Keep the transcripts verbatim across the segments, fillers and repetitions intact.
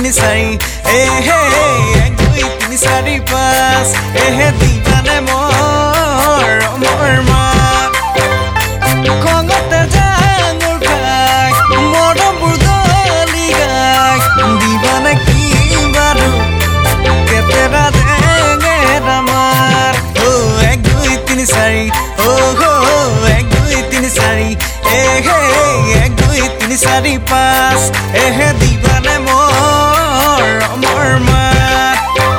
তিনি চাৰি এহে এক দুই তিনি চাৰি পাঁচ এহে দিবানে মোৰ মোৰ মাত খঙতে জাঙুৰ খাই মৰমবোৰ দলি গাই দিবানে কি বাৰু কেতেৰা ডেঙেৰা মাৰ অ এক দুই তিনি চাৰি অ হো এক দুই তিনি চাৰি এহে এক দুই তিনি চাৰি পাঁচ এহে দিবানে মোৰ মোৰ মাত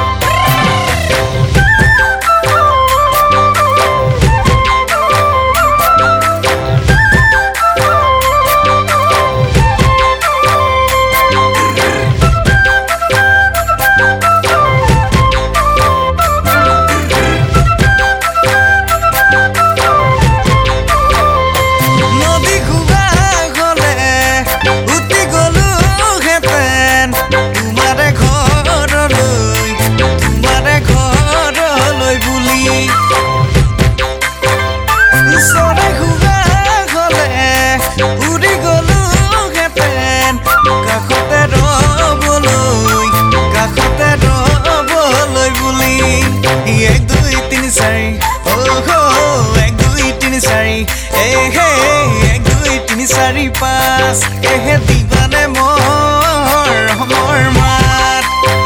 এক দুই তিনি চাৰি অ হো এক দুই তিনি চাৰি এহে এক দুই তিনি চাৰি পাঁচ এহে দিবানে মোৰ মোৰ মাত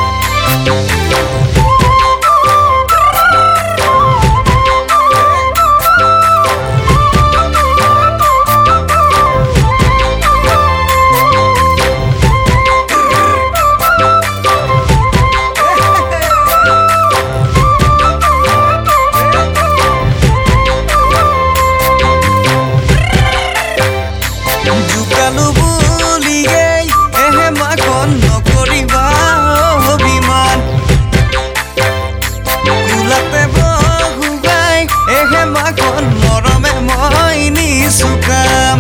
জুকালো বুলিয়ে এহে মাখন নকৰিবা অভিমান কুলাতে বহুৱাই এহে মাখন মৰমে মই নিছো কাম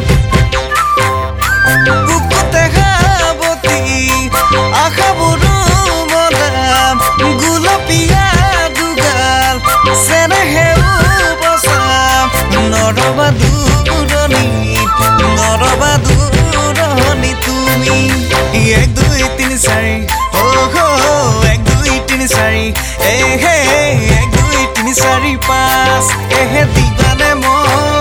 বুকুতে সাৱতি আশাবোৰো মদাম গুলপীয়া দুগাল চেনেহেও বচাম নৰবা দূৰণি নৰবা দূৰণি তুমি এক দুই তিনি চাৰি অ হো এক দুই তিনি চাৰি এহে এক দুই তিনি চাৰি পাঁচ এহে দিবানে মই